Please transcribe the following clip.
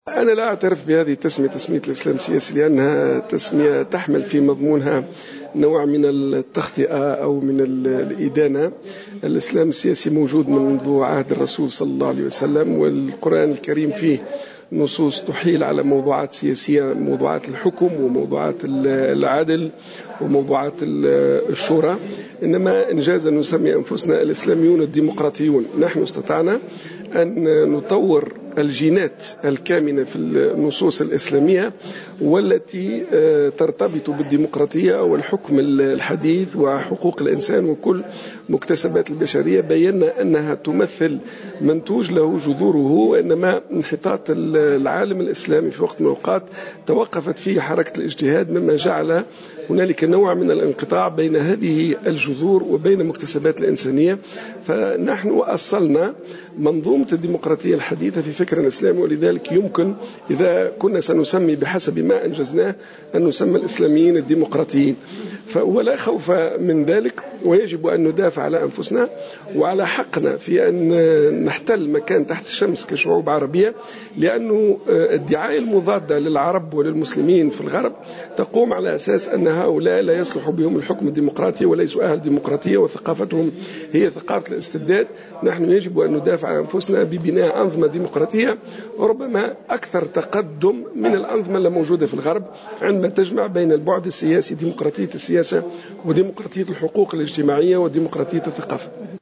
أنا لا أعترف بهذه التسمية، تسمية الإسلام السياسي، لأنها تسمية تحمل في مضمونها نوع من التخطئة أو من الإدانة. الإسلام السياسي موجود منذ عهد الرسول صلى الله عليه وسلم، والقرآن الكريم فيه نصوص تحيل على موضوعات سياسية، موضوعات الحكم وموضوعات العدل وموضوعات الشورى. إنما إنجاز أن نسمي أنفسنا الإسلاميون الديمقراطيون. نحن استطعنا أن نطور الجينات الكامنة في النصوص الإسلامية والتي ترتبط بالديمقراطية والحكم الحديث وحقوق الإنسان وكل مكتسبات البشرية. بينا أنها تمثل منتوج له جذوره، وإنما انحطاط العالم الإسلامي في وقت من الأوقات توقفت فيه حركة الاجتهاد، مما جعل هنالك نوع من الانقطاع بين هذه الجذور وبين مكتسبات الإنسانية. فنحن أصلنا منظومة الديمقراطية الحديثة في فكر الإسلامي، ولذلك يمكن إذا كنا سنسمي بحسب ما أنجزناه أن نسمى الإسلاميين الديمقراطيين، ولا خوف من ذلك. ويجب أن ندافع على أنفسنا وعلى حقنا في أن نحتل مكان تحت الشمس كشعوب عربية، لأنه الدعاية المضادة للعرب وللمسلمين في الغرب تقوم على أساس أن هؤلاء لا يصلح بهم الحكم الديمقراطي وليسوا أهل ديمقراطية وثقافتهم هي ثقافة الاستبداد. نحن يجب أن ندافع عن أنفسنا ببناء أنظمة ديمقراطية وربما أكثر تقدم من الأنظمة الموجودة في الغرب، عندما تجمع بين البعد السياسي، ديمقراطية السياسة وديمقراطية الحقوق الاجتماعية وديمقراطية الثقافة.